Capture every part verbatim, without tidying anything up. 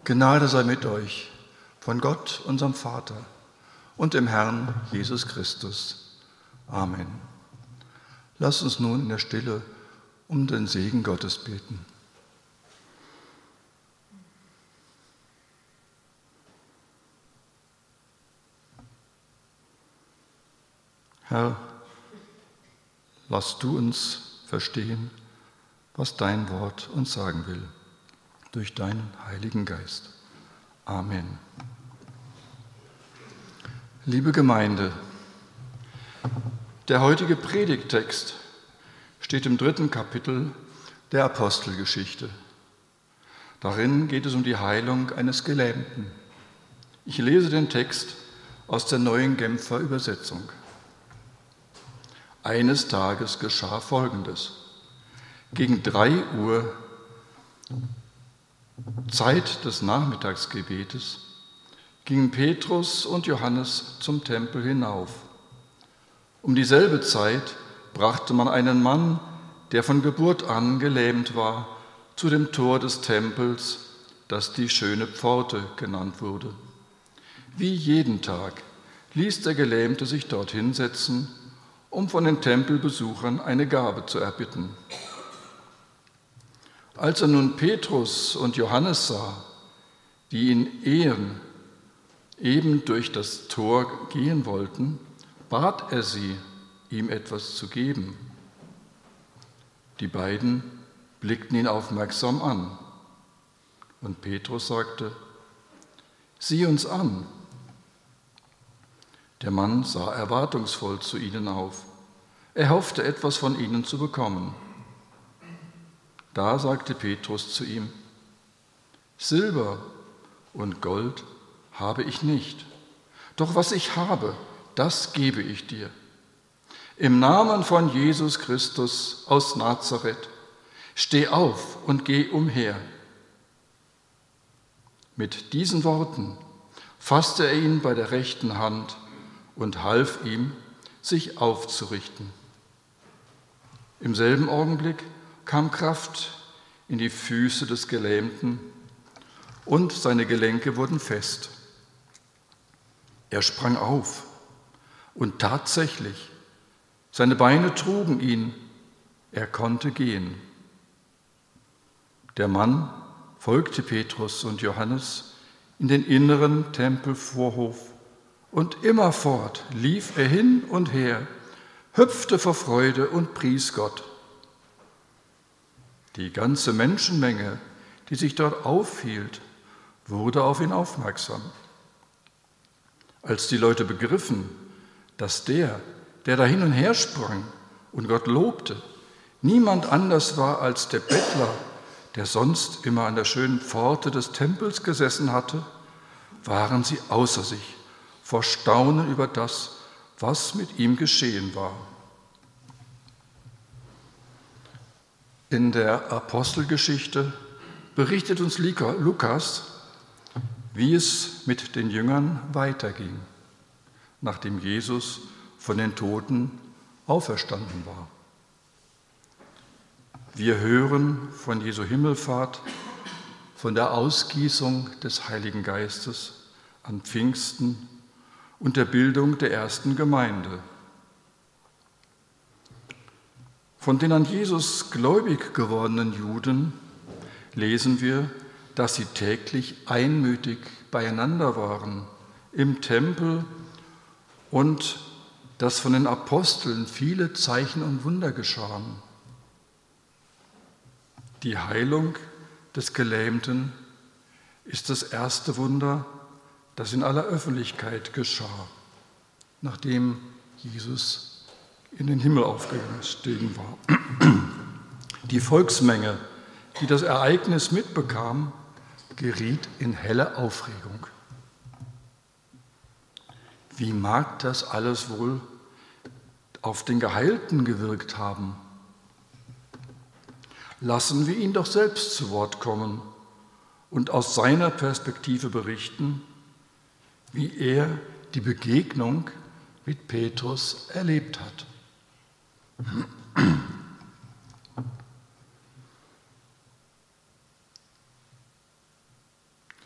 Gnade sei mit euch von Gott, unserem Vater, und dem Herrn Jesus Christus. Amen. Lasst uns nun in der Stille um den Segen Gottes beten. Herr, lass du uns verstehen, was dein Wort uns sagen will, durch deinen Heiligen Geist. Amen. Liebe Gemeinde, der heutige Predigttext steht im dritten Kapitel der Apostelgeschichte. Darin geht es um die Heilung eines Gelähmten. Ich lese den Text aus der Neuen Genfer Übersetzung. Eines Tages geschah Folgendes. Gegen drei Uhr, Zeit des Nachmittagsgebetes, gingen Petrus und Johannes zum Tempel hinauf. Um dieselbe Zeit brachte man einen Mann, der von Geburt an gelähmt war, zu dem Tor des Tempels, das die schöne Pforte genannt wurde. Wie jeden Tag ließ der Gelähmte sich dort hinsetzen, um von den Tempelbesuchern eine Gabe zu erbitten. Als er nun Petrus und Johannes sah, die ihn ehren, eben durch das Tor gehen wollten, bat er sie, ihm etwas zu geben. Die beiden blickten ihn aufmerksam an. Und Petrus sagte: Sieh uns an. Der Mann sah erwartungsvoll zu ihnen auf. Er hoffte, etwas von ihnen zu bekommen. Da sagte Petrus zu ihm: Silber und Gold habe ich nicht, doch was ich habe, das gebe ich dir. Im Namen von Jesus Christus aus Nazareth, steh auf und geh umher. Mit diesen Worten fasste er ihn bei der rechten Hand und half ihm, sich aufzurichten. Im selben Augenblick kam Kraft in die Füße des Gelähmten und seine Gelenke wurden fest. Er sprang auf und tatsächlich, seine Beine trugen ihn, er konnte gehen. Der Mann folgte Petrus und Johannes in den inneren Tempelvorhof und immerfort lief er hin und her, hüpfte vor Freude und pries Gott. Die ganze Menschenmenge, die sich dort aufhielt, wurde auf ihn aufmerksam. Als die Leute begriffen, dass der, der da hin und her sprang und Gott lobte, niemand anders war als der Bettler, der sonst immer an der schönen Pforte des Tempels gesessen hatte, waren sie außer sich vor Staunen über das, was mit ihm geschehen war. In der Apostelgeschichte berichtet uns Lukas, wie es mit den Jüngern weiterging, nachdem Jesus von den Toten auferstanden war. Wir hören von Jesu Himmelfahrt, von der Ausgießung des Heiligen Geistes an Pfingsten und der Bildung der ersten Gemeinde. Von den an Jesus gläubig gewordenen Juden lesen wir, dass sie täglich einmütig beieinander waren im Tempel und dass von den Aposteln viele Zeichen und Wunder geschahen. Die Heilung des Gelähmten ist das erste Wunder, das in aller Öffentlichkeit geschah, nachdem Jesus in den Himmel aufgestiegen war. Die Volksmenge, die das Ereignis mitbekam, geriet in helle Aufregung. Wie mag das alles wohl auf den Geheilten gewirkt haben? Lassen wir ihn doch selbst zu Wort kommen und aus seiner Perspektive berichten, wie er die Begegnung mit Petrus erlebt hat.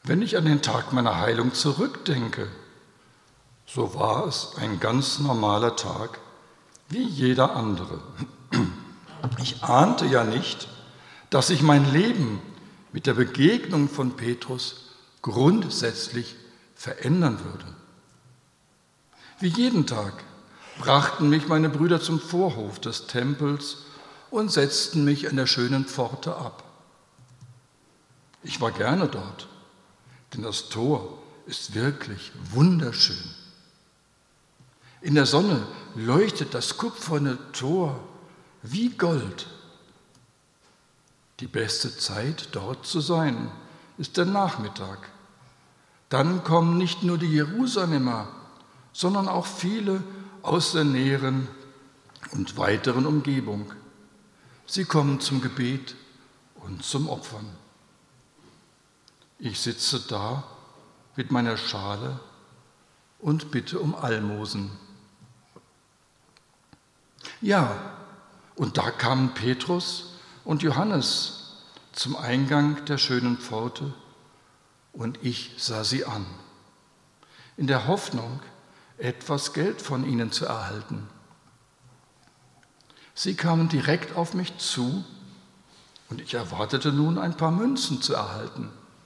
Wenn ich an den Tag meiner Heilung zurückdenke, so war es ein ganz normaler Tag, wie jeder andere. Ich ahnte ja nicht, dass sich mein Leben mit der Begegnung von Petrus grundsätzlich verändern würde. Wie jeden Tag brachten mich meine Brüder zum Vorhof des Tempels und setzten mich an der schönen Pforte ab. Ich war gerne dort, denn das Tor ist wirklich wunderschön. In der Sonne leuchtet das kupferne Tor wie Gold. Die beste Zeit, dort zu sein, ist der Nachmittag. Dann kommen nicht nur die Jerusalemer, sondern auch viele aus der näheren und weiteren Umgebung. Sie kommen zum Gebet und zum Opfern. Ich sitze da mit meiner Schale und bitte um Almosen. Ja, und da kamen Petrus und Johannes zum Eingang der schönen Pforte und ich sah sie an, in der Hoffnung, etwas Geld von ihnen zu erhalten. Sie kamen direkt auf mich zu und ich erwartete nun, ein paar Münzen zu erhalten.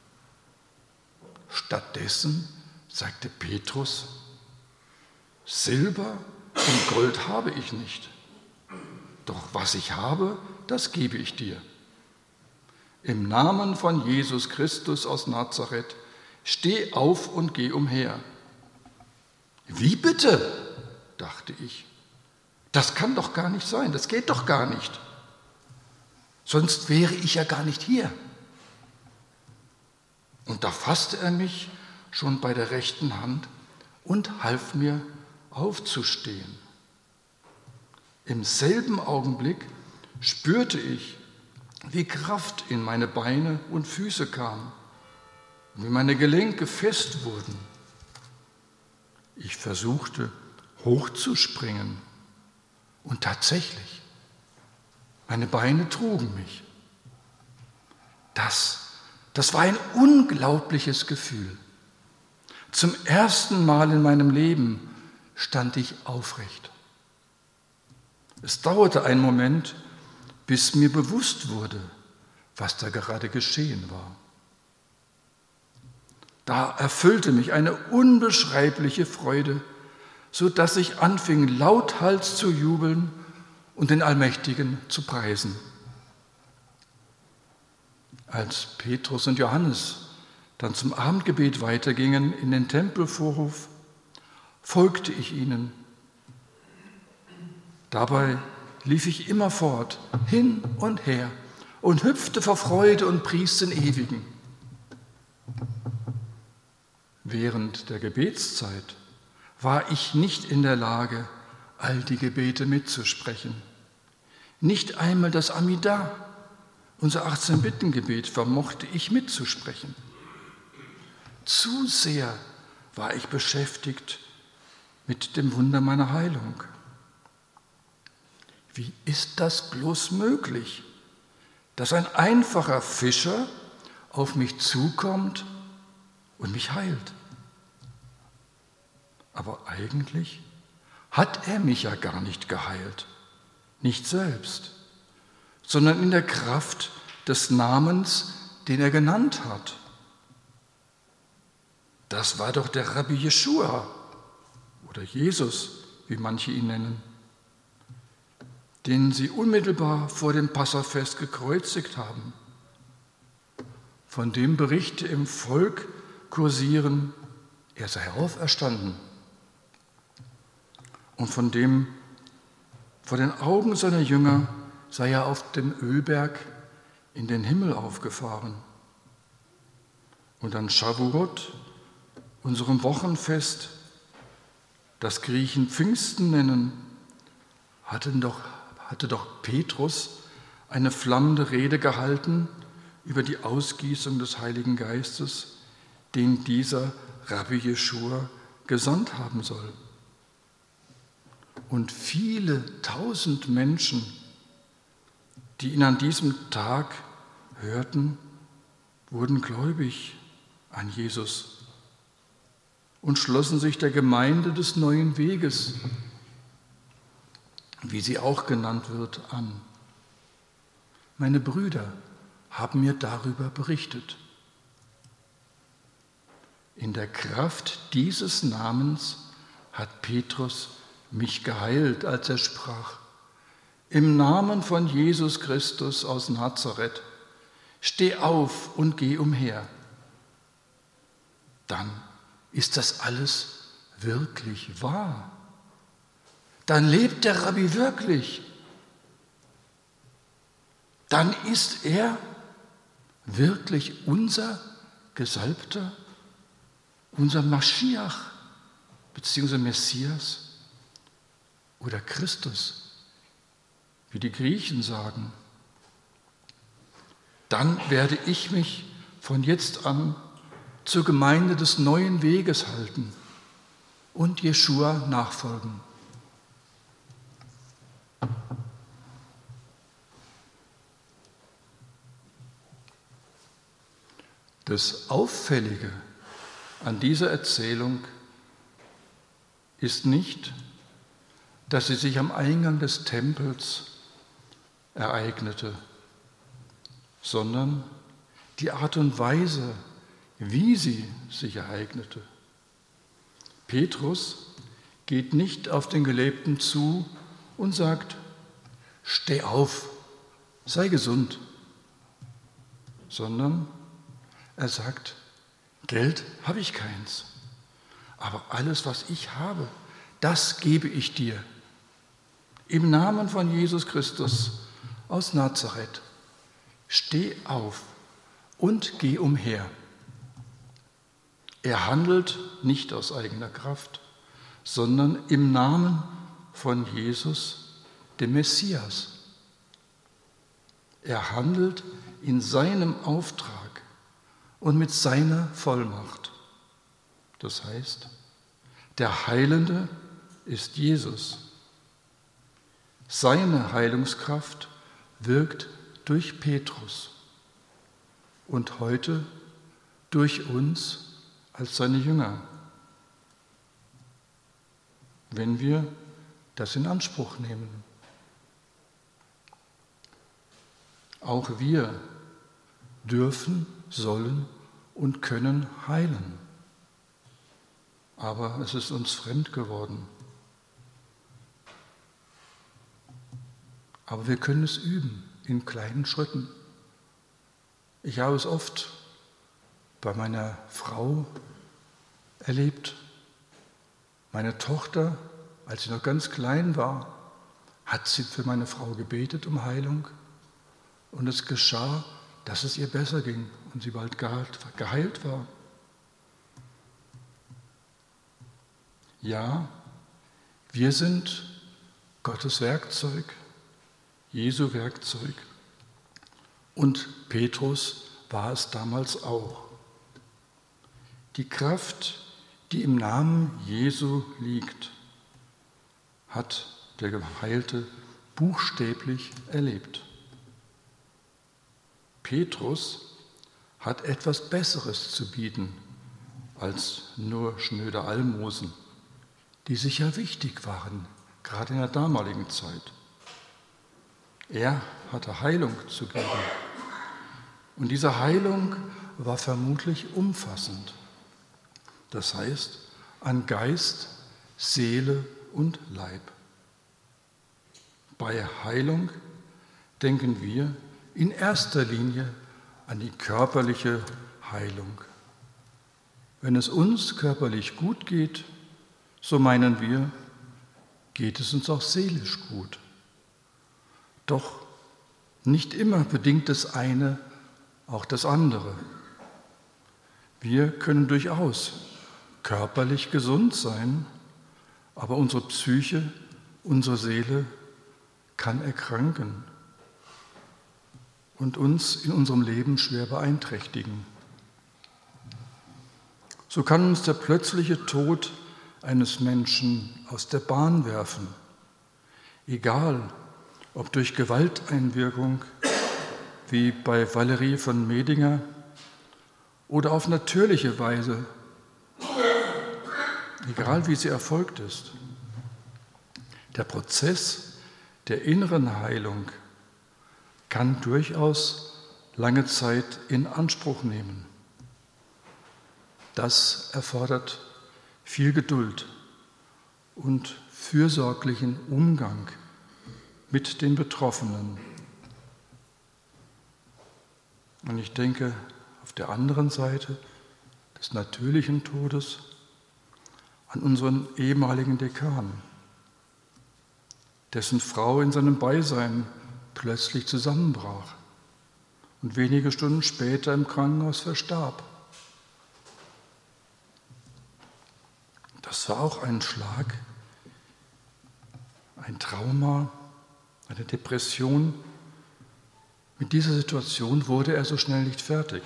Stattdessen sagte Petrus: Silber und Gold habe ich nicht, doch was ich habe, das gebe ich dir. Im Namen von Jesus Christus aus Nazareth, steh auf und geh umher. Wie bitte? Dachte ich. Das kann doch gar nicht sein, das geht doch gar nicht. Sonst wäre ich ja gar nicht hier. Und da fasste er mich schon bei der rechten Hand und half mir aufzustehen. Im selben Augenblick spürte ich, wie Kraft in meine Beine und Füße kam, wie meine Gelenke fest wurden. Ich versuchte, hochzuspringen und tatsächlich, meine Beine trugen mich. Das, das war ein unglaubliches Gefühl. Zum ersten Mal in meinem Leben stand ich aufrecht. Es dauerte einen Moment, bis mir bewusst wurde, was da gerade geschehen war. Da erfüllte mich eine unbeschreibliche Freude, so dass ich anfing, lauthals zu jubeln und den Allmächtigen zu preisen. Als Petrus und Johannes dann zum Abendgebet weitergingen in den Tempelvorhof, folgte ich ihnen. Dabei lief ich immerfort hin und her und hüpfte vor Freude und pries den Ewigen. Während der Gebetszeit war ich nicht in der Lage, all die Gebete mitzusprechen. Nicht einmal das Amida, unser achtzehn-Bitten-Gebet, vermochte ich mitzusprechen. Zu sehr war ich beschäftigt mit dem Wunder meiner Heilung. Wie ist das bloß möglich, dass ein einfacher Fischer auf mich zukommt und mich heilt? Aber eigentlich hat er mich ja gar nicht geheilt, nicht selbst, sondern in der Kraft des Namens, den er genannt hat. Das war doch der Rabbi Jeschua oder Jesus, wie manche ihn nennen, den sie unmittelbar vor dem Passafest gekreuzigt haben. Von dem Berichte im Volk kursieren, er sei auferstanden. Und von dem, vor den Augen seiner Jünger, sei er auf dem Ölberg in den Himmel aufgefahren. Und an Shavuot, unserem Wochenfest, das Griechen Pfingsten nennen, hatten doch, hatte doch Petrus eine flammende Rede gehalten über die Ausgießung des Heiligen Geistes, den dieser Rabbi Jeschua gesandt haben soll. Und viele tausend Menschen, die ihn an diesem Tag hörten, wurden gläubig an Jesus und schlossen sich der Gemeinde des neuen Weges, wie sie auch genannt wird, an. Meine Brüder haben mir darüber berichtet. In der Kraft dieses Namens hat Petrus mich geheilt, als er sprach: Im Namen von Jesus Christus aus Nazareth, steh auf und geh umher. Dann ist das alles wirklich wahr. Dann lebt der Rabbi wirklich. Dann ist er wirklich unser Gesalbter, unser Maschiach bzw. Messias oder Christus, wie die Griechen sagen. Dann werde ich mich von jetzt an zur Gemeinde des neuen Weges halten und Jeschua nachfolgen. Das Auffällige an dieser Erzählung ist nicht, dass sie sich am Eingang des Tempels ereignete, sondern die Art und Weise, wie sie sich ereignete. Petrus geht nicht auf den Gelähmten zu und sagt: Steh auf, sei gesund, sondern er sagt: Geld habe ich keins, aber alles, was ich habe, das gebe ich dir. Im Namen von Jesus Christus aus Nazareth, steh auf und geh umher. Er handelt nicht aus eigener Kraft, sondern im Namen von Jesus, dem Messias. Er handelt in seinem Auftrag und mit seiner Vollmacht. Das heißt, der Heilende ist Jesus. Seine Heilungskraft wirkt durch Petrus und heute durch uns als seine Jünger, wenn wir das in Anspruch nehmen. Auch wir dürfen, sollen und können heilen. Aber es ist uns fremd geworden. Aber wir können es üben in kleinen Schritten. Ich habe es oft bei meiner Frau erlebt. Meine Tochter, als sie noch ganz klein war, hat sie für meine Frau gebetet um Heilung. Und es geschah, dass es ihr besser ging und sie bald geheilt war. Ja, wir sind Gottes Werkzeug, Jesu Werkzeug. Und Petrus war es damals auch. Die Kraft, die im Namen Jesu liegt, hat der Geheilte buchstäblich erlebt. Petrus hat etwas Besseres zu bieten als nur schnöde Almosen, die sicher wichtig waren, gerade in der damaligen Zeit. Er hatte Heilung zu geben. Und diese Heilung war vermutlich umfassend. Das heißt, an Geist, Seele und Leib. Bei Heilung denken wir in erster Linie an die körperliche Heilung. Wenn es uns körperlich gut geht, so meinen wir, geht es uns auch seelisch gut. Doch nicht immer bedingt das eine auch das andere. Wir können durchaus körperlich gesund sein, aber unsere Psyche, unsere Seele kann erkranken und uns in unserem Leben schwer beeinträchtigen. So kann uns der plötzliche Tod eines Menschen aus der Bahn werfen, egal ob durch Gewalteinwirkung wie bei Valerie von Medinger oder auf natürliche Weise, egal wie sie erfolgt ist. Der Prozess der inneren Heilung kann durchaus lange Zeit in Anspruch nehmen. Das erfordert viel Geduld und fürsorglichen Umgang mit den Betroffenen. Und ich denke auf der anderen Seite des natürlichen Todes an unseren ehemaligen Dekan, dessen Frau in seinem Beisein plötzlich zusammenbrach und wenige Stunden später im Krankenhaus verstarb. Das war auch ein Schlag, ein Trauma, eine Depression. Mit dieser Situation wurde er so schnell nicht fertig.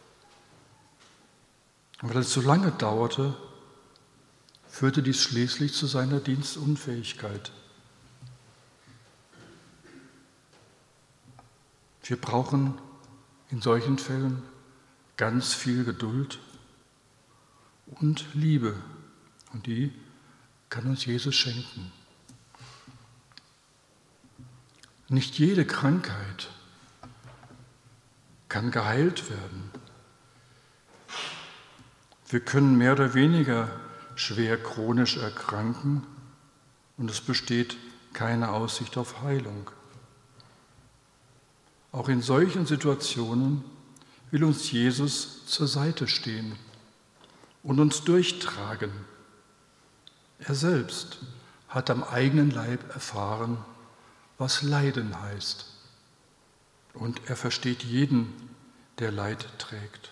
Und weil es so lange dauerte, führte dies schließlich zu seiner Dienstunfähigkeit. Wir brauchen in solchen Fällen ganz viel Geduld und Liebe. Und die kann uns Jesus schenken. Nicht jede Krankheit kann geheilt werden. Wir können mehr oder weniger schwer chronisch erkranken und es besteht keine Aussicht auf Heilung. Auch in solchen Situationen will uns Jesus zur Seite stehen und uns durchtragen. Er selbst hat am eigenen Leib erfahren, was Leiden heißt. Und er versteht jeden, der Leid trägt.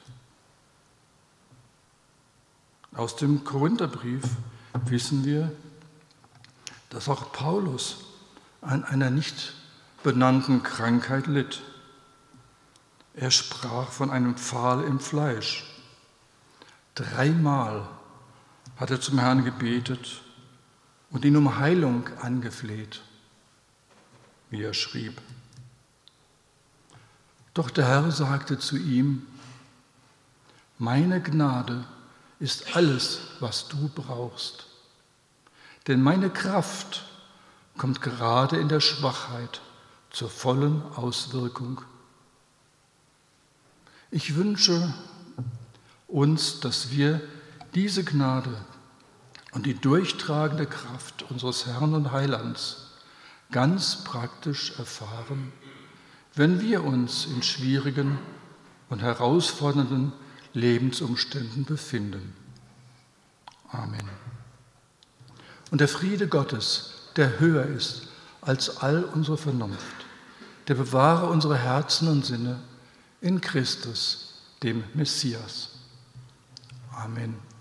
Aus dem Korintherbrief wissen wir, dass auch Paulus an einer nicht benannten Krankheit litt. Er sprach von einem Pfahl im Fleisch. Dreimal hat er zum Herrn gebetet und ihn um Heilung angefleht, wie er schrieb. Doch der Herr sagte zu ihm: Meine Gnade ist alles, was du brauchst, denn meine Kraft kommt gerade in der Schwachheit zur vollen Auswirkung. Ich wünsche uns, dass wir diese Gnade und die durchtragende Kraft unseres Herrn und Heilands ganz praktisch erfahren, wenn wir uns in schwierigen und herausfordernden Lebensumständen befinden. Amen. Und der Friede Gottes, der höher ist als all unsere Vernunft, der bewahre unsere Herzen und Sinne in Christus, dem Messias. Amen.